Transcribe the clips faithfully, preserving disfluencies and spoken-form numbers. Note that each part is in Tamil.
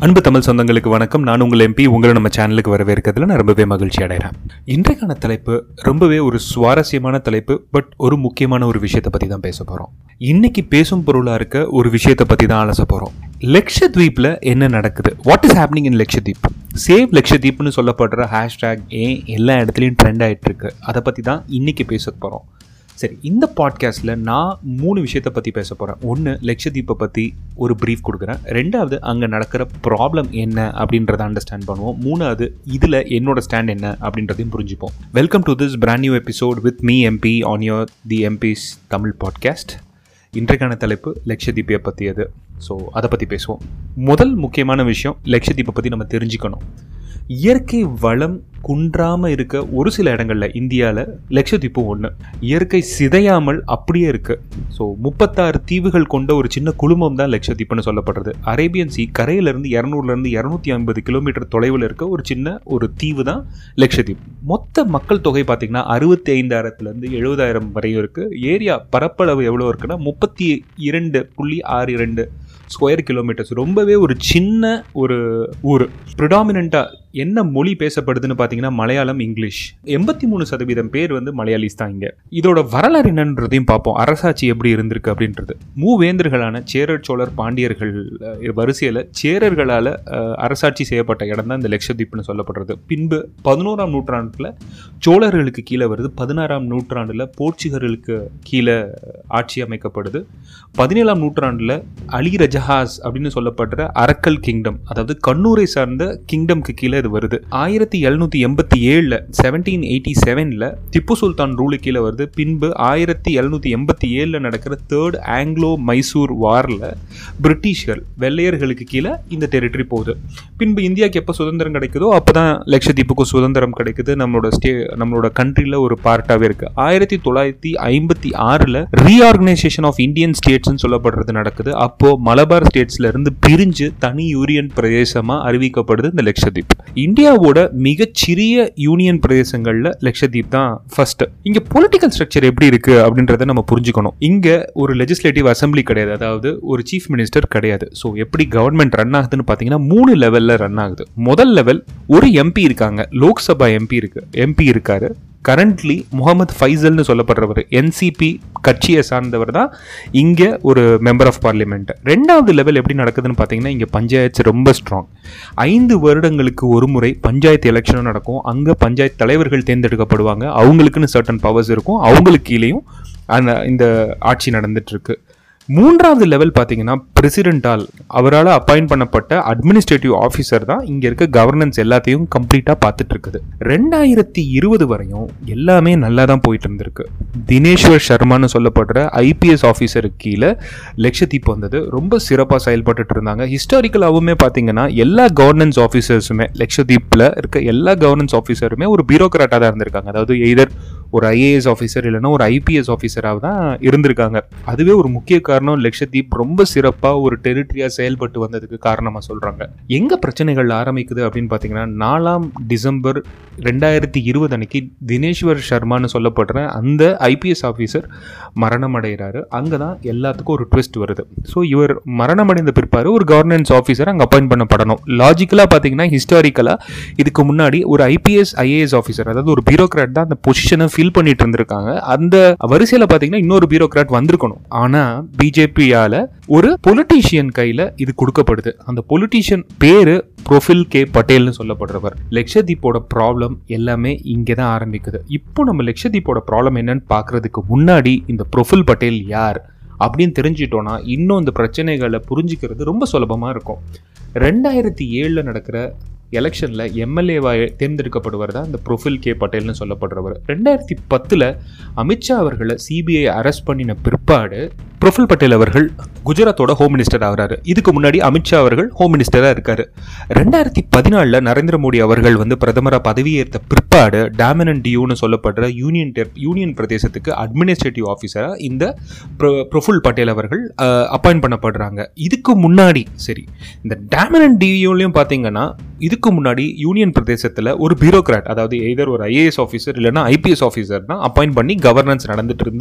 அன்பு தமிழ் சொந்தங்களுக்கு வணக்கம். நான் உங்கள் எம்பி. உங்களை நம்ம சேனலுக்கு வரவேற்கிறதுல நான் ரொம்பவே மகிழ்ச்சி அடைகிறேன். இன்றைக்கான தலைப்பு ரொம்பவே ஒரு சுவாரஸ்யமான தலைப்பு. பட் ஒரு முக்கியமான ஒரு விஷயத்தை பற்றி தான் பேச போகிறோம். இன்னைக்கு பேசும் பொருளாக இருக்க ஒரு விஷயத்தை பற்றி தான் அலச போகிறோம். லக்ஷத்வீப்பில் என்ன நடக்குது? What is happening in Lakshadweep? Save லக்ஷத்வீப்னு சொல்லப்படுற ஹேஷ்டேக் ஏன் எல்லா இடத்துலையும் ட்ரெண்ட் ஆகிட்டு இருக்கு, அதை பற்றி தான் இன்னைக்கு பேச போகிறோம். சரி, இந்த பாட்காஸ்ட்டில் நான் மூணு விஷயத்தை பற்றி பேச போகிறேன். ஒன்று, லக்ஷத்வீப்பை பற்றி ஒரு ப்ரீஃப் கொடுக்குறேன். ரெண்டாவது, அங்கே நடக்கிற ப்ராப்ளம் என்ன அப்படின்றத அண்டர்ஸ்டாண்ட் பண்ணுவோம். மூணாவது, இதில் என்னோட ஸ்டாண்ட் என்ன அப்படின்றதையும் புரிஞ்சுப்போம். Welcome to this brand new episode with me MB on your the MBs Tamil podcast. இன்றைக்கான தலைப்பு லக்ஷத்வீப்பை பற்றியது. ஸோ அதை பற்றி பேசுவோம். முதல் முக்கியமான விஷயம், லக்ஷத்வீப்பை பற்றி நம்ம தெரிஞ்சுக்கணும். இயற்கை வளம் குன்றாமல் இருக்க ஒரு சில இடங்களில் இந்தியாவில் லக்ஷத்வீப்பும் ஒன்று. இயற்கை சிதையாமல் அப்படியே இருக்குது. ஸோ முப்பத்தாறு தீவுகள் கொண்ட ஒரு சின்ன குழுமம் தான் லக்ஷத்வீப்னு சொல்லப்படுறது. அரேபியன் சி கரையிலேருந்து இரநூறுலேருந்து இரநூத்தி ஐம்பது கிலோமீட்டர் தொலைவில் இருக்க ஒரு சின்ன ஒரு தீவு தான் லக்ஷத்வீப். மொத்த மக்கள் தொகை பார்த்திங்கன்னா அறுபத்தி ஐந்தாயிரத்துலேருந்து எழுபதாயிரம் வரையும் இருக்குது. ஏரியா பரப்பளவு எவ்வளோ இருக்குன்னா முப்பத்தி இரண்டு புள்ளி ஆறு இரண்டு ஸ்கொயர் கிலோமீட்டர்ஸ். ரொம்பவே ஒரு சின்ன ஒரு ஊர். ப்ரிடாமினண்ட்டாக என்ன மொழி பேசப்படுதுன்னு பார்த்தீங்கன்னா மலையாளம், இங்கிலீஷ். எண்பத்தி மூணு சதவீதம் பேர் வந்து மலையாளிஸ் தான் இங்கே. இதோட வரலாறு என்னன்றதையும் பார்ப்போம். அரசாட்சி எப்படி இருந்திருக்கு அப்படின்றது. மூவேந்தர்களான சேரர், சோழர், பாண்டியர்கள் வரிசையில் சேரர்களால் அரசாட்சி செய்யப்பட்ட இடம் தான் இந்த லக்ஷத்வீப்னு சொல்லப்படுறது. பின்பு பதினோராம் நூற்றாண்டில் சோழர்களுக்கு கீழே வருது. பதினாறாம் நூற்றாண்டில் போர்ச்சுகர்களுக்கு கீழே ஆட்சி அமைக்கப்படுது. பதினேழாம் நூற்றாண்டில் அலி ரஜஹாஸ் அப்படின்னு சொல்லப்படுற அரக்கல் கிங்டம், அதாவது கண்ணூரை சார்ந்த கிங்டம்க்கு கீழே இது வருது. ஆயிரத்தி எழுநூத்தி எண்பத்தி ஏழுல செவன்டீன் எயிட்டி செவன்ல திப்பு சுல்தான் ரூலு கீழே வருது. பின்பு ஆயிரத்தி எழுநூத்தி எண்பத்தி ஏழுல நடக்கிற தேர்ட் ஆங்கிலோ மைசூர் வார்ல பிரிட்டிஷர்கள் வெள்ளையர்களுக்கு கீழே இந்த டெரிட்டரி போகுது. பின்பு இந்தியாவுக்கு எப்போ சுதந்திரம் கிடைக்குதோ அப்போதான் லக்ஷத்வீப்புக்கும் சுதந்திரம் கிடைக்குது. நம்மளோட ஸ்டே நம்மளோட கண்ட்ரியில் ஒரு பார்ட்டாகவே இருக்கு. ஆயிரத்தி தொள்ளாயிரத்தி ஐம்பத்தி ஆறுல ரீஆர்கனைசேஷன் ஆஃப் இந்தியன் ஸ்டேட்ஸ்ன்னு சொல்லப்படுறது நடக்குது. அப்போ மலபார் ஸ்டேட்ஸ்ல இருந்து பிரிஞ்சு தனி யூனியன் பிரதேசமா அறிவிக்கப்படுது இந்த லக்ஷத்வீப். இந்தியாவோட மிகச்சிறிய யூனியன் பிரதேசங்கள்ல லக்ஷத்வீப் தான் ஃபர்ஸ்ட். இங்க பொலிட்டிக்கல் ஸ்ட்ரக்சர் எப்படி இருக்கு அப்படின்றத நம்ம புரிஞ்சுக்கணும். இங்க ஒரு லெஜிஸ்லேட்டிவ் அசம்பிளி கிடையாது, அதாவது ஒரு சீஃப் மினிஸ்டர் கிடையாது. ஸோ எப்படி கவர்மெண்ட் ரன் ஆகுதுன்னு பார்த்தீங்கன்னா மூணு லெவல்ல ரன் ஆகுது. முதல் லெவல் ஒரு எம்பி இருக்காங்க, லோக்சபா எம்பி இருக்கு எம்பி இருக்காரு. கரண்ட்லி முகமது ஃபைசல்னு சொல்லப்படுறவர் என்சிபி கட்சியை சார்ந்தவர் தான் இங்கே ஒரு மெம்பர் ஆஃப் பார்லிமெண்ட். ரெண்டாவது லெவல் எப்படி நடக்குதுன்னு பார்த்தீங்கன்னா இங்கே பஞ்சாயத்து ரொம்ப ஸ்ட்ராங். ஐந்து வருடங்களுக்கு ஒரு முறை பஞ்சாயத்து எலெக்ஷனும் நடக்கும். அங்கே பஞ்சாயத்து தலைவர்கள் தேர்ந்தெடுக்கப்படுவாங்க. அவங்களுக்குன்னு சர்டன் பவர்ஸ் இருக்கும். அவங்களுக்கு கீழேயும் அந்த இந்த ஆட்சி நடந்துட்டு இருக்கு. மூன்றாவது லெவல் பார்த்தீங்கன்னா பிரசிடென்டால் அவரால் அப்பாயிண்ட் பண்ணப்பட்ட அட்மினிஸ்ட்ரேட்டிவ் ஆஃபீஸர் தான் இங்கே இருக்க கவர்னன்ஸ் எல்லாத்தையும் கம்ப்ளீட்டாக பார்த்துட்டு இருக்குது. ரெண்டாயிரத்தி இருபது வரையும் எல்லாமே நல்லா தான் போயிட்டு இருந்திருக்கு. தினேஷ்வர் சர்மான்னு சொல்லப்படுற ஐபிஎஸ் ஆஃபீஸருக்கு கீழே லக்ஷத்வீப் வந்தது. ரொம்ப சிறப்பாக செயல்பட்டு இருந்தாங்க. ஹிஸ்டாரிக்கலாகவுமே பார்த்தீங்கன்னா எல்லா கவர்னன்ஸ் ஆஃபீஸர்ஸுமே லக்ஷத்வீப்பில் இருக்க எல்லா கவர்னன்ஸ் ஆஃபீஸருமே ஒரு பியூரோக்ராட்டாக தான் இருந்திருக்காங்க. அதாவது எய்தர் ஒரு ஐஏஎஸ் ஆஃபீஸர் இல்லைன்னா ஒரு ஐபிஎஸ் ஆஃபீஸராக தான் இருந்திருக்காங்க. அதுவே ஒரு முக்கிய காரணம் லக்ஷத்வீப் ரொம்ப சிறப்பாக ஒரு டெரிட்டரியா செயல்பட்டு வந்ததுக்கு காரணமாக சொல்றாங்க. எங்க பிரச்சனைகள் ஆரம்பிக்குது அப்படின்னு பார்த்தீங்கன்னா நாலாம் டிசம்பர் ரெண்டாயிரத்தி இருபது அன்னைக்கு தினேஷ்வர் சர்மான்னு சொல்லப்படுற அந்த ஐபிஎஸ் ஆஃபீஸர் மரணம் அடைகிறாரு. அங்கே தான் எல்லாத்துக்கும் ஒரு ட்விஸ்ட் வருது. ஸோ இவர் மரணம் அடைந்த பிற்பாடு ஒரு கவர்னன்ஸ் ஆஃபீஸர் அங்கே அப்பாயிண்ட் பண்ணப்படணும். லாஜிக்கலாக பார்த்தீங்கன்னா ஹிஸ்டாரிக்கலாக இதுக்கு முன்னாடி ஒரு ஐபிஎஸ் ஐஏஎஸ் ஆஃபீஸர், அதாவது ஒரு பியூரோக்ராட் தான் அந்த பொசிஷனை ஃபில் பண்ணிட்டு இருந்திருக்காங்க. அந்த வரிசையில் பார்த்தீங்கன்னா இன்னொரு பியூரோக்ராட் வந்திருக்கணும். ஆனால் பிஜேபியால ஒரு பொலிட்டீஷியன் கையில இது கொடுக்கப்படுது. அந்த பொலிட்டீஷியன் பேரு ப்ரொஃபில் கே பட்டேல்னு சொல்லப்படுறவர். லக்ஷத்வீப்போட ப்ராப்ளம் எல்லாமே இங்கே தான் ஆரம்பிக்குது. இப்போ நம்ம லக்ஷத்வீப்போட ப்ராப்ளம் என்னன்னு பார்க்கறதுக்கு முன்னாடி இந்த ப்ரொஃபில் பட்டேல் யார் அப்படின்னு தெரிஞ்சிட்டோம்னா இன்னும் இந்த பிரச்சனைகளை புரிஞ்சுக்கிறது ரொம்ப சுலபமாக இருக்கும். ரெண்டாயிரத்தி ஏழில் நடக்கிற எலெக்ஷனில் எம்எல்ஏவாக தேர்ந்தெடுக்கப்படுவர் தான் இந்த ப்ரொஃபில் கே பட்டேல்னு சொல்லப்படுறவர். ரெண்டாயிரத்தி பத்தில் அமித்ஷா அவர்களை சிபிஐ அரெஸ்ட் பண்ணின பிற்பாடு ப்ரொஃபில் பட்டேல் அவர்கள் குஜராத்தோட ஹோம் மினிஸ்டர் ஆகிறாரு. இதுக்கு முன்னாடி அமித்ஷா அவர்கள் ஹோம் மினிஸ்டராக இருக்காரு. ரெண்டாயிரத்தி பதினாலில் நரேந்திர மோடி அவர்கள் வந்து பிரதமராக பதவியேற்ற பிற்பாடு டாமன் அண்ட் டியூன்னு சொல்லப்படுற யூனியன் யூனியன் பிரதேசத்துக்கு அட்மினிஸ்ட்ரேட்டிவ் ஆஃபீஸராக இந்த ப்ரொஃபில் பட்டேல் அவர்கள் அப்பாயிண்ட் பண்ணப்படுறாங்க. இதுக்கு முன்னாடி சரி இந்த டாமன் அண்ட் டியூலையும் பார்த்தீங்கன்னா இதுக்கு முன்னாடி யூனியன் பிரதேசத்தில் ஒரு பியூரோக்ராட், அதாவது எய்தர் ஒரு ஐஏஎஸ் ஆஃபீஸர் இல்லைன்னா ஐபிஎஸ் ஆஃபீஸர் தான் அப்பாயிண்ட் பண்ணி கவர்னன்ஸ் நடந்துட்டு இருந்து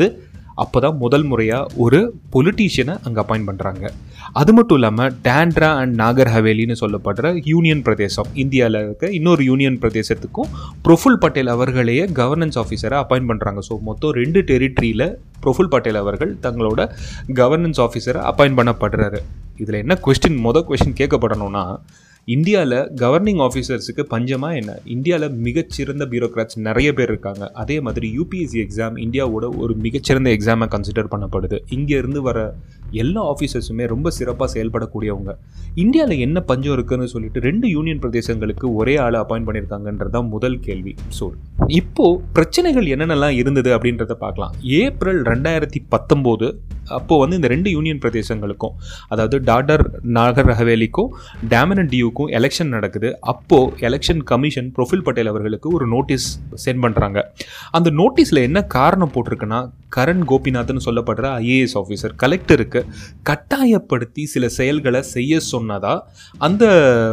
அப்போ தான் முதல் முறையாக ஒரு பொலிட்டீஷியனை அங்கே அப்பாயிண்ட் பண்ணுறாங்க. அது மட்டும் இல்லாமல் டாண்ட்ரா அண்ட் நாகர் ஹவேலின்னு சொல்லப்படுற யூனியன் பிரதேசம், இந்தியாவில் இருக்க இன்னொரு யூனியன் பிரதேசத்துக்கும் பிரஃபுல் பட்டேல் அவர்களையே கவர்னன்ஸ் ஆஃபீஸரை அப்பாயிண்ட் பண்ணுறாங்க. ஸோ மொத்தம் ரெண்டு டெரிட்டரியில் பிரஃபுல் பட்டேல் அவர்கள் தங்களோட கவர்னன்ஸ் ஆஃபீஸரை அப்பாயிண்ட் பண்ணப்படுறாரு. இதில் என்ன கொஸ்டின், மொதல் கொஸ்டின் கேட்கப்படணும்னா, இந்தியாவில் கவர்னிங் ஆஃபீஸர்ஸுக்கு பஞ்சமாக என்ன? இந்தியாவில் மிகச்சிறந்த பியூரோக்ராட்ஸ் நிறைய பேர் இருக்காங்க. அதே மாதிரி யூபிஎஸ்சி எக்ஸாம் இந்தியாவோட ஒரு மிகச்சிறந்த எக்ஸாமாக கன்சிடர் பண்ணப்படுது. இங்கேருந்து வர எல்லா ஆஃபீஸர்ஸுமே ரொம்ப சிறப்பாக செயல்படக்கூடியவங்க. இந்தியாவில் என்ன பஞ்சம் இருக்குதுன்னு சொல்லிட்டு ரெண்டு யூனியன் பிரதேசங்களுக்கு ஒரே ஆளை அப்பாயிண்ட் பண்ணியிருக்காங்கன்றது தான் முதல் கேள்வி. ஸோ இப்போது பிரச்சனைகள் என்னென்னலாம் இருந்தது அப்படின்றத பார்க்கலாம். ஏப்ரல் ரெண்டாயிரத்தி பத்தொம்போது அப்போது வந்து இந்த ரெண்டு யூனியன் பிரதேசங்களுக்கும், அதாவது டாடர் நாகர் ஹவேலிக்கும் டாமன் அண்ட் டியூக்கும் எலெக்ஷன் நடக்குது. அப்போது எலெக்ஷன் கமிஷன் பிரஃபுல் பட்டேல் அவர்களுக்கு ஒரு நோட்டீஸ் சென்ட் பண்ணுறாங்க. அந்த நோட்டீஸில் என்ன காரணம் போட்டிருக்குன்னா, கரண் கோபிநாத்னு சொல்லப்படுற ஐஏஎஸ் ஆஃபீஸர் கலெக்டருக்கு கட்டாயப்படுத்தி சில செயல்களை செய்ய சொன்னதா அந்த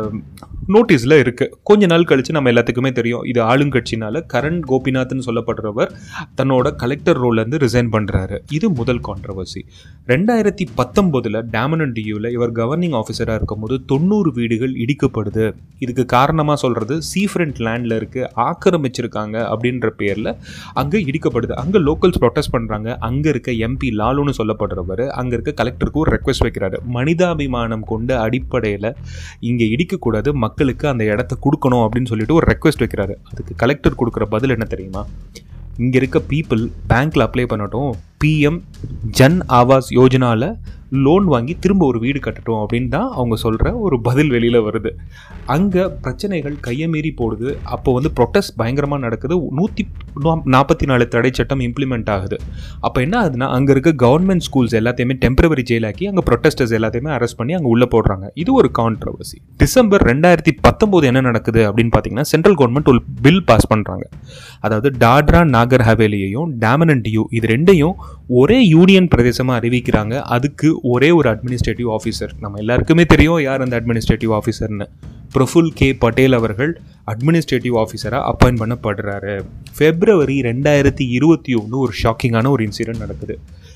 நோட்டீஸில் இருக்குது. கொஞ்ச நாள் கழித்து நம்ம எல்லாத்துக்குமே தெரியும், இது ஆளுங்கட்சினால கரண் கோபிநாத்னு சொல்லப்படுறவர் தன்னோட கலெக்டர் ரோல்லேருந்து ரிசைன் பண்ணுறாரு. இது முதல் கான்ட்ரவர்சி. ரெண்டாயிரத்தி பத்தொம்போதில் டாமன் அண்ட் டியூவில் இவர் கவர்னிங் ஆஃபீஸராக இருக்கும்போது தொண்ணூறு வீடுகள் இடிக்கப்படுது. இதுக்கு காரணமாக சொல்கிறது சீஃப்ரண்ட் லேண்டில் இருக்குது, ஆக்கிரமிச்சிருக்காங்க அப்படின்ற பேரில் அங்கே இடிக்கப்படுது. அங்கே லோக்கல்ஸ் ப்ரொட்டஸ்ட் பண்ணுறாங்க. அங்கே இருக்க எம்பி லாலுன்னு சொல்லப்படுறவர் அங்கே இருக்க கலெக்டருக்கு ஒரு ரெக்வெஸ்ட் வைக்கிறாரு. மனிதாபிமானம் கொண்ட அடிப்படையில் இங்கே இடிக்கக்கூடாது, மக்களுக்கு அந்த இடத்த கொடுக்கணும் அப்படின்னு சொல்லிட்டு ஒரு ரெக்வெஸ்ட் வைக்கிறாரு. அதுக்கு கலெக்டர் கொடுக்குற பதில் என்ன தெரியுமா? இங்கே இருக்க பீப்புள் பேங்க்கில் அப்ளை பண்ணட்டும், பிஎம் ஜன் ஆவாஸ் யோஜனாவில் லோன் வாங்கி திரும்ப ஒரு வீடு கட்டட்டும் அப்படின்னு தான் அவங்க சொல்கிற ஒரு பதில் வெளியில் வருது. அங்கே பிரச்சனைகள் கையமீறி போடுது. அப்போ வந்து ப்ரொட்டஸ்ட் பயங்கரமாக நடக்குது. நூற்றி நாற்பத்தி நாலு தடை சட்டம் இம்ப்ளிமெண்ட் ஆகுது. அப்போ என்ன ஆகுதுன்னா, அங்கே இருக்க கவர்மெண்ட் ஸ்கூல்ஸ் எல்லாத்தையுமே டெம்பரவரி ஜெயிலாக்கி அங்கே ப்ரொட்டஸ்டர்ஸ் எல்லாத்தையுமே அரெஸ்ட் பண்ணி அங்கே உள்ளே போடுறாங்க. இது ஒரு கான்ட்ரவர்சி. டிசம்பர் ரெண்டாயிரத்தி பத்தொம்போது என்ன நடக்குது அப்படின்னு பார்த்தீங்கன்னா, சென்ட்ரல் கவர்மெண்ட் ஒரு பில் பாஸ் பண்ணுறாங்க. அதாவது டாட்ரா நாகர் ஹவேலியையும் டாமன் அண்ட் டியூ இது ரெண்டையும் ஒரே யூனியன் பிரதேசமாக அறிவிக்கிறாங்க. அதுக்கு ஒரே ஒரு அட்மினிஸ்ட்ரேட்டிவ் ஆஃபீஸர். நம்ம எல்லாருக்குமே தெரியும் யார் அந்த அட்மினிஸ்ட்ரேட்டிவ் ஆஃபீஸர்னு. பிரஃபுல் கே பட்டேல் அவர்கள் அட்மினிஸ்ட்ரேட்டிவ் ஆஃபீஸராக அப்பாயிண்ட் பண்ணப்படுறாரு. ஃபெப்ரவரி ரெண்டாயிரத்தி இருபத்தி ஒன்று ஒரு ஷாக்கிங்கான ஒரு இன்சிடென்ட் நடக்குது.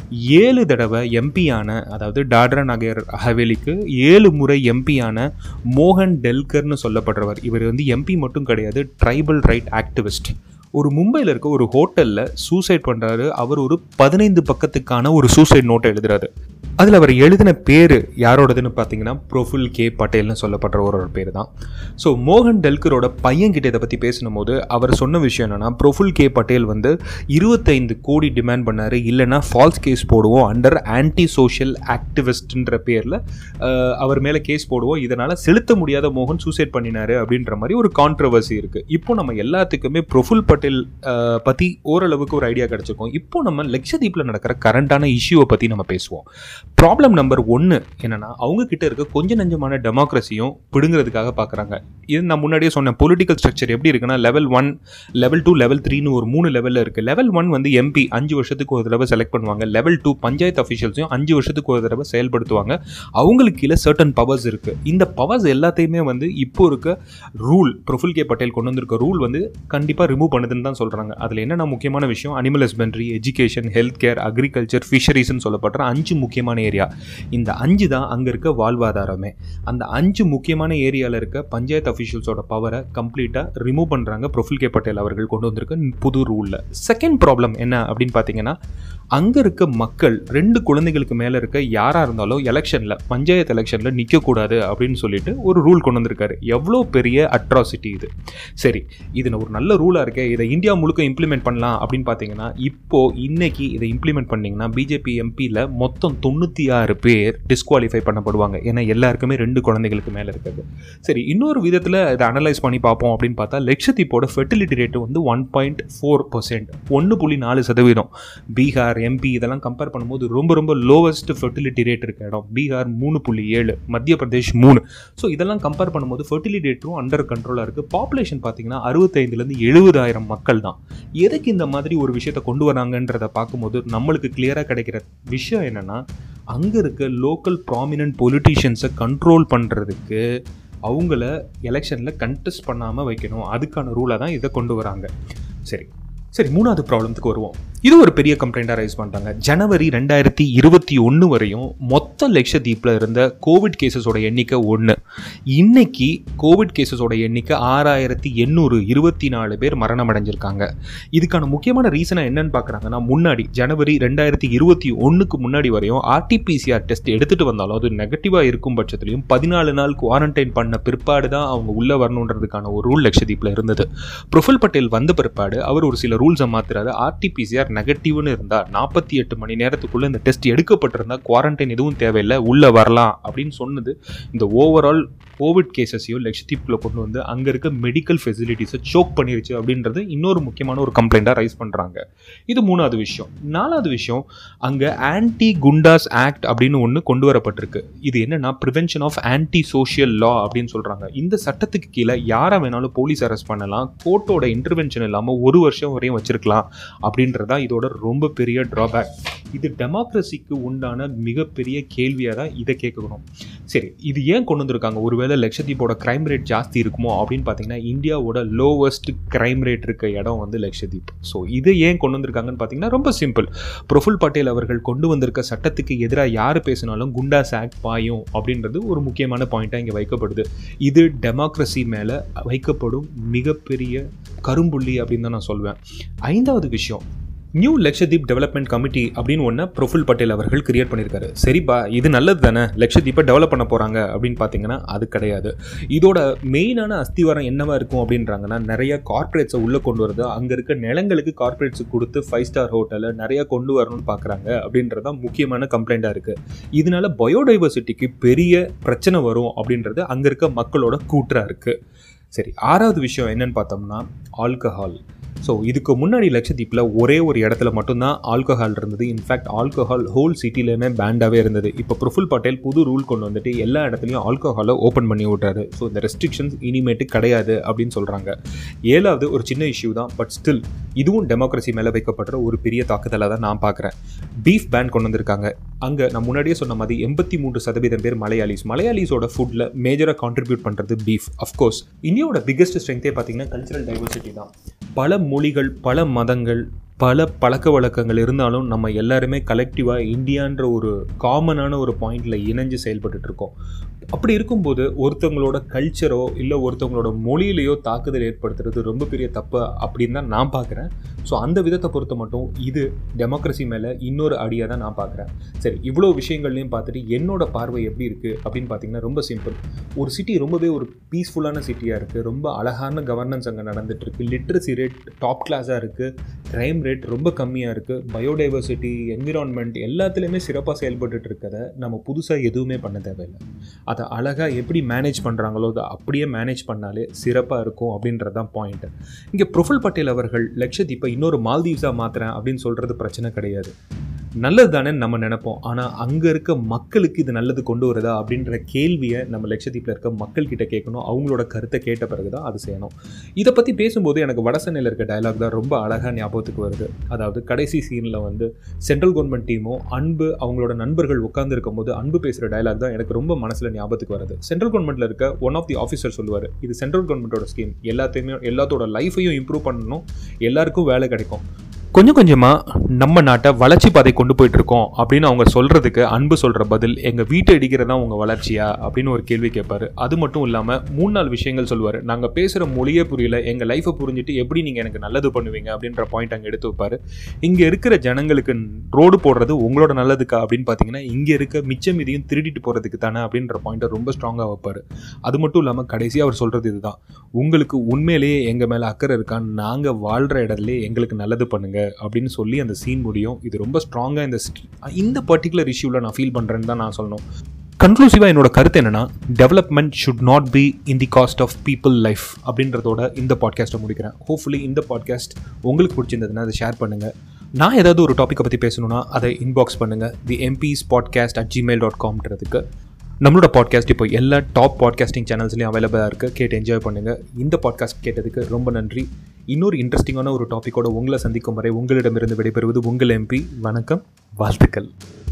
ஏழு தடவை எம்பியான, அதாவது டாட்ரா நகர் ஹவேலிக்கு ஏழு முறை எம்பியான மோகன் டெல்கர்னு சொல்லப்படுறவர், இவர் வந்து எம்பி மட்டும் கிடையாது, ட்ரைபல் ரைட் ஆக்டிவிஸ்ட். ஒரு மும்பையில் இருக்க ஒரு ஹோட்டலில் சூசைட் பண்ணுறாரு. அவர் ஒரு பதினைந்து பக்கத்துக்கான ஒரு சூசைட் நோட்டை எழுதுறாரு. அதில் அவர் எழுதின பேர் யாரோடதுன்னு பார்த்தீங்கன்னா பிரஃபுல் கே பட்டேல்னு சொல்லப்படுற ஒரு பேர் தான். ஸோ மோகன் டெல்கரோட பையன்கிட்ட இதை பற்றி பேசின போது அவர் சொன்ன விஷயம் என்னென்னா, பிரஃபுல் கே பட்டேல் வந்து இருபத்தைந்து கோடி டிமாண்ட் பண்ணார், இல்லைனா ஃபால்ஸ் கேஸ் போடுவோம், அண்டர் ஆன்டி சோஷியல் ஆக்டிவிஸ்ட்ன்ற பேரில் அவர் மேலே கேஸ் போடுவோம், இதனால் செலுத்த முடியாத மோகன் சூசைட் பண்ணினார் அப்படின்ற மாதிரி ஒரு கான்ட்ரவர்சி இருக்குது. இப்போ நம்ம எல்லாத்துக்குமே பிரஃபுல் பட்டேல் பற்றி ஓரளவுக்கு ஒரு ஐடியா கிடச்சிருக்கோம். இப்போ நம்ம லட்சதீப்பில் நடக்கிற கரண்டான இஷ்யூவை பற்றி நம்ம பேசுவோம். ப்ராப்ளம் நம்பர் ஒன்று என்னன்னா, அவங்க கிட்ட இருக்க கொஞ்சம் நஞ்சமான டெமோக்ரஸியும் பிடுங்கிறதுக்காக பார்க்குறாங்க. இது நான் முன்னாடியே சொன்னேன், பொலிட்டிக்கல் ஸ்ட்ரக்சர் எப்படி இருக்குன்னா, level one level two level த்ரீன்னு ஒரு மூணு லெவலில் இருக்குது. லெவல் ஒன் வந்து எம்பி அஞ்சு வருஷத்துக்கு ஒரு தடவை செலக்ட் பண்ணுவாங்க. லெவல் டூ பஞ்சாயத்து அஃபிஷியல்ஸையும் அஞ்சு வருஷத்துக்கு ஒரு தடவை செயல்படுத்துவாங்க. அவங்களுக்கு கீழே சர்டன் பவர்ஸ் இருக்குது. இந்த பவர்ஸ் எல்லாத்தையுமே வந்து இப்போ இருக்க ரூல், பிரஃபுல் கே பட்டேல் கொண்டு வந்திருக்க ரூல் வந்து கண்டிப்பாக ரிமூவ் பண்ணுதுன்னு தான் சொல்கிறாங்க. அதில் என்னென்ன முக்கியமான விஷயம், animal husbandry, education, health care, agriculture, ஃபிஷரிஸ்ன்னு சொல்லப்படுற அஞ்சு முக்கியமான ஏரியா. இந்த அஞ்சு தான் அங்கே இருக்க வாழ்வாதாரமே. அந்த அஞ்சு முக்கியமான ஏரியாவில் இருக்க பஞ்சாயத்து அஃபிஷியல்ஸோட பவரை கம்ப்ளீட்டாக ரிமூவ் பண்ணுறாங்க பிரஃபுல் கே பட்டேல் அவர்கள் கொண்டு வந்திருக்க புது ரூலில். செகண்ட் ப்ராப்ளம் என்ன அப்படின்னு பார்த்தீங்கன்னா, அங்கே இருக்க மக்கள் ரெண்டு குழந்தைகளுக்கு மேலே இருக்க யாராக இருந்தாலும் எலெக்ஷனில், பஞ்சாயத்து எலெக்ஷனில் நிற்கக்கூடாது அப்படின்னு சொல்லிட்டு ஒரு ரூல் கொண்டு வந்திருக்காரு. எவ்வளோ பெரிய அட்ராசிட்டி இது. சரி, இது ஒரு நல்ல ரூலாக இருக்கே, இதை இந்தியா முழுக்க இம்ப்ளிமெண்ட் பண்ணலாம் அப்படின்னு பார்த்தீங்கன்னா, இப்போது இன்னைக்கு இதை இம்ப்ளிமெண்ட் பண்ணிங்கன்னா பிஜேபி எம்பியில் மொத்தம் தொண்ணூற்றி ஆறு பேர் டிஸ்குவாலிஃபை பண்ணப்படுவாங்க. ஏன்னா எல்லாருக்குமே ரெண்டு குழந்தைகளுக்கு மேலே இருக்குது. சரி, இன்னொரு விதத்தில் இதை அனலைஸ் பண்ணி பார்ப்போம் அப்படின்னு பார்த்தா, லட்சத்தீப்போட ஃபெர்டிலிட்டி ரேட்டு வந்து ஒன் பாயிண்ட் ஃபோர் பர்சன்ட் ஒன்று புள்ளி நாலு சதவீதம். பீகார், எம்பி இதெல்லாம் கம்பேர் பண்ணும்போது ரொம்ப ரொம்ப லோவஸ்ட் ஃபெர்டிலிட்டி ரேட் இருக்க இடம் பீகார் மூணு புள்ளி ஏழு, மத்திய பிரதேஷ் மூணு. ஸோ இதெல்லாம் கம்பேர் பண்ணும்போது ஃபெர்டிலிட்டி ரேட்டும் அண்டர் கண்ட்ரோலாக இருக்குது. பாப்புலேஷன் பார்த்தீங்கன்னா அறுபத்தைந்துலேருந்து எழுபதாயிரம் மக்கள் தான். எதுக்கு இந்த மாதிரி ஒரு விஷயத்தை கொண்டு வராங்கன்றதை பார்க்கும்போது நம்மளுக்கு கிளியராக கிடைக்கிற விஷயம் என்னென்னா, அங்கே இருக்க லோக்கல் ப்ராமினன்ட் பொலிட்டீஷியன்ஸை கண்ட்ரோல் பண்ணுறதுக்கு அவங்கள எலெக்ஷனில் கண்டெஸ்ட் பண்ணாமல் வைக்கணும். அதுக்கான ரூலாக தான் இதை கொண்டு வராங்க. சரி சரி மூணாவது ப்ராப்ளத்துக்கு வருவோம். இது ஒரு பெரிய கம்ப்ளைண்டாக ரைஸ் பண்ணுறாங்க. ஜனவரி ரெண்டாயிரத்தி இருபத்தி ஒன்று வரையும் மொத்த லட்சத்தீப்பில் இருந்த கோவிட் கேசஸோட எண்ணிக்கை ஒன்று. இன்னைக்கு கோவிட் கேசஸோட எண்ணிக்கை ஆறாயிரத்தி எண்ணூறு இருபத்தி நாலு பேர் மரணம் அடைஞ்சிருக்காங்க. இதுக்கான முக்கியமான ரீசனாக என்னன்னு பார்க்குறாங்கன்னா, முன்னாடி ஜனவரி ரெண்டாயிரத்தி இருபத்தி ஒன்றுக்கு முன்னாடி வரையும் ஆர்டிபிசிஆர் டெஸ்ட் எடுத்துகிட்டு வந்தாலும் அது நெகட்டிவாக இருக்கும் பட்சத்துலையும் பதினாலு நாள் குவாரண்டைன் பண்ண பிற்பாடு தான் அவங்க உள்ளே வரணுன்றதுக்கான ஒரு ரூல் லட்சத்தீப்பில் இருந்தது. பிரஃபுல் பட்டேல் வந்த பிற்பாடு அவர் ஒரு சில ரூல்ஸை மாற்றுறாரு. ஆர்டிபிசிஆர் நெகட்டிவ்னு இருந்தால் நாற்பத்தி எட்டு மணி நேரத்துக்குள்ளே இந்த டெஸ்ட் எடுக்கப்பட்டிருந்தா குவாரண்டைன் எதுவும் தேவையில்லை, உள்ளே வரலாம் அப்படின்னு சொன்னது இந்த ஓவரால் கோவிட் கேசஸையும் லட்சத்தீப்புக்குள்ள கொண்டு வந்து அங்கே இருக்க மெடிக்கல் ஃபெசிலிட்டிஸை சோக் பண்ணிருச்சு அப்படின்றது இன்னொரு முக்கியமான ஒரு கம்ப்ளைண்ட்டாக ரைஸ் பண்ணுறாங்க. இது மூணாவது விஷயம். நாலாவது விஷயம், அங்கே ஆன்டி குண்டாஸ் ஆக்ட் அப்படின்னு ஒன்று கொண்டு வரப்பட்டிருக்கு. இது என்னன்னா prevention of anti social law அப்படின்னு சொல்கிறாங்க. இந்த சட்டத்துக்கு கீழே யாரை வேணாலும் போலீஸ் அரெஸ்ட் பண்ணலாம், கோர்ட்டோட இன்டர்வென்ஷன் இல்லாமல் ஒரு வருஷம் வரையும் வச்சிருக்கலாம் அப்படின்றதா இதோட ரொம்ப பெரிய ட்ராபேக். இது டெமோக்ரஸிக்கு உண்டான மிகப்பெரிய கேள்வியாக தான் இதை கேட்கணும். சரி, இது ஏன் கொண்டு வந்திருக்காங்க? ஒருவேளை லட்சத்தீப்போட கிரைம் ரேட் ஜாஸ்தி இருக்குமோ அப்படின்னு பார்த்தீங்கன்னா, இந்தியாவோட லோவஸ்ட் கிரைம் ரேட் இருக்க இடம் வந்து லட்சத்தீப். ஸோ இதை ஏன் கொண்டு வந்திருக்காங்கன்னு பார்த்தீங்கன்னா ரொம்ப சிம்பிள். பிரஃபுல் பட்டேல் அவர்கள் கொண்டு வந்திருக்க சட்டத்துக்கு எதிராக யார் பேசினாலும் குண்டாஸ் ஆக்ட் பாயும் அப்படின்றது ஒரு முக்கியமான பாயிண்ட்டாக இங்கே வைக்கப்படுது. இது டெமோக்ரஸி மேலே வைக்கப்படும் மிகப்பெரிய கரும்புள்ளி அப்படின்னு தான் நான் சொல்வேன். ஐந்தாவது விஷயம், நியூ லட்சத்தீப் டெவலப்மெண்ட் கமிட்டி அப்படின்னு ஒன்று பிரஃபுல் பட்டேல் அவர்கள் கிரியேட் பண்ணியிருக்காரு. சரிப்பா, இது நல்லது தானே, லட்சத்தீப்பை டெவலப் பண்ண போகிறாங்க அப்படின்னு பார்த்தீங்கன்னா அது கிடையாது. இதோட மெயினான அஸ்திவாரம் என்னவா இருக்கும் அப்படின்றாங்கன்னா, நிறைய கார்பரேட்ஸை உள்ளே கொண்டு வருது, அங்கே இருக்க நிலங்களுக்கு கார்பரேட்ஸுக்கு கொடுத்து ஃபைவ் ஸ்டார் ஹோட்டலை நிறைய கொண்டு வரணும்னு பார்க்குறாங்க அப்படின்றது தான் முக்கியமான கம்ப்ளைண்ட்டாக இருக்குது. இதனால பயோடைவர்சிட்டிக்கு பெரிய பிரச்சனை வரும் அப்படின்றது அங்கே இருக்க மக்களோட கூற்றாக இருக்குது. சரி, ஆறாவது விஷயம் என்னன்னு பார்த்தோம்னா ஆல்கஹால். ஸோ இதுக்கு முன்னாடி லட்சத்தீப்பில் ஒரே ஒரு இடத்துல மட்டும்தான் ஆல்கஹால் இருந்தது. இன்ஃபேக்ட் ஆல்கஹால் ஹோல் சிட்டிலேயுமே பேண்டாகவே இருந்தது. இப்போ பிரஃபுல் பட்டேல் புது ரூல் கொண்டு வந்துட்டு எல்லா இடத்துலையும் ஆல்கஹாலை ஓப்பன் பண்ணி விட்றாரு. ஸோ இந்த ரெஸ்ட்ரிக்ஷன்ஸ் இனிமேட்டு கிடையாது அப்படின்னு சொல்கிறாங்க. ஏழாவது ஒரு சின்ன இஷ்யூ தான், பட் ஸ்டில் இதுவும் டெமோக்ரஸி மேலே வைக்கப்படுற ஒரு பெரிய தாக்குதலாக தான் நான் பார்க்குறேன். பீஃப் பேன் கொண்டு வந்திருக்காங்க. அங்கே நான் முன்னாடியே சொன்ன மாதிரி எண்பத்தி மூன்று சதவீதம் பேர் மலையாளிஸ். மலையாளிஸோட ஃபுட்டில் மேஜராக கான்ட்ரிபியூட் பண்ணுறது பீஃப். அஃப்கோர்ஸ் இந்தியாவோட பிக்கஸ்ட் ஸ்ட்ரென்த்தே பார்த்தீங்கன்னா கல்ச்சரல் டைவர்சிட்டி தான். பல மொழிகள், பல மதங்கள், பல பழக்க வழக்கங்கள் இருந்தாலும் நம்ம எல்லாருமே கலெக்டிவாக இந்தியான்ற ஒரு காமனான ஒரு பாயிண்டில் இணைஞ்சு செயல்பட்டு இருக்கோம். அப்படி இருக்கும்போது ஒருத்தவங்களோட கல்ச்சரோ இல்லை ஒருத்தவங்களோட மொழியிலையோ தாக்குதல் ஏற்படுத்துறது ரொம்ப பெரிய தப்பு அப்படின்னு தான் நான் பார்க்குறேன். ஸோ அந்த விதத்தை பொறுத்த மட்டும் இது டெமோக்ரஸி மேலே இன்னொரு அடியாக தான் நான் பார்க்குறேன். சரி, இவ்வளோ விஷயங்கள்லையும் பார்த்துட்டு என்னோட பார்வை எப்படி இருக்குது அப்படின்னு பார்த்தீங்கன்னா ரொம்ப சிம்பிள். ஒரு சிட்டி ரொம்பவே ஒரு பீஸ்ஃபுல்லான சிட்டியாக இருக்குது, ரொம்ப அழகான கவர்னன்ஸ் அங்கே நடந்துகிட்ருக்கு, லிட்ரஸி ரேட் டாப் கிளாஸாக இருக்குது, க்ரைம் ரேட் ரொம்ப கம்மியாக இருக்குது, பயோடைவர்சிட்டி, என்விரான்மெண்ட் எல்லாத்துலேயுமே சிறப்பாக செயல்பட்டு இருக்கிறத நம்ம புதுசாக எதுவுமே பண்ண தேவையில்லை. அதை அழகாக எப்படி மேனேஜ் பண்ணுறாங்களோ அதை அப்படியே மேனேஜ் பண்ணாலே சிறப்பாக இருக்கும் அப்படின்றது தான் பாயிண்ட்டு. இங்கே பிரஃபுல் பட்டேல் அவர்கள் லட்சத்தீப்பை இன்னொரு மால்தீவ்ஸாக மாற்றுறேன் அப்படின்னு சொல்கிறது பிரச்சனை கிடையாது. நல்லது தானே நம்ம நினைப்போம். ஆனால் அங்கே இருக்க மக்களுக்கு இது நல்லது கொண்டு வருதா அப்படின்ற கேள்வியை நம்ம லட்சத்தீப்பில் இருக்க மக்கள்கிட்ட கேட்கணும். அவங்களோட கருத்தை கேட்ட பிறகு தான் அது செய்யணும். இதை பற்றி பேசும்போது எனக்கு வடசென்னையில் இருக்க டயலாக் தான் ரொம்ப அழகாக ஞாபகத்துக்கு வருது. அதாவது கடைசி சீனில் வந்து சென்ட்ரல் கவர்மெண்ட் டீமும் அன்பு அவங்களோட நண்பர்கள் உட்கார்ந்து இருக்கும் போது அன்பு பேசுகிற டயலாக் தான் எனக்கு ரொம்ப மனசில் ஞாபகத்துக்கு வருது. சென்ட்ரல் கவர்மெண்ட்டில் இருக்க ஒன் ஆஃப் தி ஆஃபீஸர் சொல்லுவார், இது சென்ட்ரல் கவர்மெண்ட்டோட ஸ்கீம், எல்லாத்தையுமே எல்லாத்தோட லைஃபையும் இம்ப்ரூவ் பண்ணணும், எல்லாருக்கும் வேலை கிடைக்கும், கொஞ்சம் கொஞ்சமாக நம்ம நாட்டை வளர்ச்சி பாதை கொண்டு போயிட்டுருக்கோம் அப்படின்னு அவங்க சொல்கிறதுக்கு அன்பு சொல்கிற பதில், எங்கள் வீட்டை இடிக்கிறதா உங்கள் வளர்ச்சியா அப்படின்னு ஒரு கேள்வி கேட்பார். அது மட்டும் இல்லாமல் மூணு நாலு விஷயங்கள் சொல்லுவார். நாங்கள் பேசுகிற மொழியே புரியல, எங்கள் லைஃப்பை புரிஞ்சுட்டு எப்படி நீங்கள் எனக்கு நல்லது பண்ணுவீங்க அப்படின்ற பாயிண்ட் அங்கே எடுத்து வைப்பார். இங்கே இருக்கிற ஜனங்களுக்கு ரோடு போடுறது உங்களோட நல்லதுக்கா அப்படின்னு பார்த்தீங்கன்னா இங்கே இருக்க மிச்சம் மீதியும் திருடிட்டு போகிறதுக்கு தானே அப்படின்ற பாயிண்ட்டை ரொம்ப ஸ்ட்ராங்காக வைப்பார். அது மட்டும் இல்லாமல் கடைசியாக அவர் சொல்கிறது இதுதான், உங்களுக்கு உண்மையிலேயே எங்கள் மேலே அக்கறை இருக்கான்னு, நாங்கள் வாழ்கிற இடத்துலேயே எங்களுக்கு நல்லது பண்ணுங்க அப்படின்னு சொல்லி அந்த சீன் முடியும். இது ரொம்ப ஸ்ட்ராங்காக இந்த இந்த பர்டிகுலர் இஷ்யூவில் நான் ஃபீல் பண்ணுறேன்னு தான் நான் சொல்லணும். கன்க்ளூசிவாக என்னோட கருத்து என்னென்னா, development should not be in the cost of people life அப்படின்றதோட இந்த பாட்காஸ்ட்டை முடிக்கிறேன். ஹோப்ஃபுல்லி இந்த பாட்காஸ்ட் உங்களுக்கு பிடிச்சிருந்ததுன்னா அதை ஷேர் பண்ணுங்கள். நான் ஏதாவது ஒரு டாப்பிக்கை பற்றி பேசணுன்னா அதை இன்பாக்ஸ் பண்ணுங்கள். The MBs podcast at Gmail dot காம்ன்றதுக்கு. நம்மளோட பாட்காஸ்ட் இப்போ எல்லா டாப் பாட்காஸ்டிங் சேனல்ஸ்லையும் அவைலபிளாக இருக்குது. கேட்டு என்ஜாய் பண்ணுங்கள். இந்த பாட்காஸ்ட் கேட்டதுக்கு ரொம்ப நன்றி. இன்னொரு இன்ட்ரெஸ்டிங்கான ஒரு டாப்பிக்கோட உங்களை சந்திக்கும் வரை உங்களிடமிருந்து விடைபெறுவது உங்கள் எம்பி. வணக்கம், வாழ்த்துக்கள்.